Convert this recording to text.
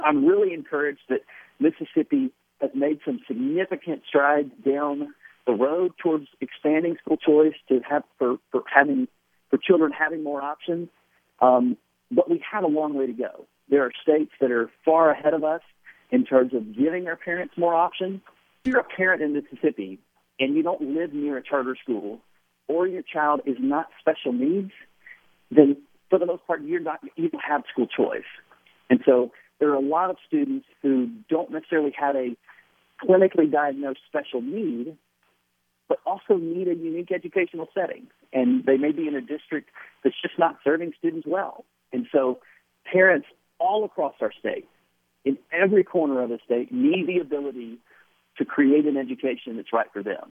I'm really encouraged that Mississippi has made some significant strides down the road towards expanding school choice to have for children having more options. But we have a long way to go. There are states that are far ahead of us in terms of giving our parents more options. If you're a parent in Mississippi and you don't live near a charter school, or your child is not special needs, then for the most part, you don't have school choice. And so there are a lot of students who don't necessarily have a clinically diagnosed special need, but also need a unique educational setting. And they may be in a district that's just not serving students well. And so parents all across our state, in every corner of the state, need the ability to create an education that's right for them.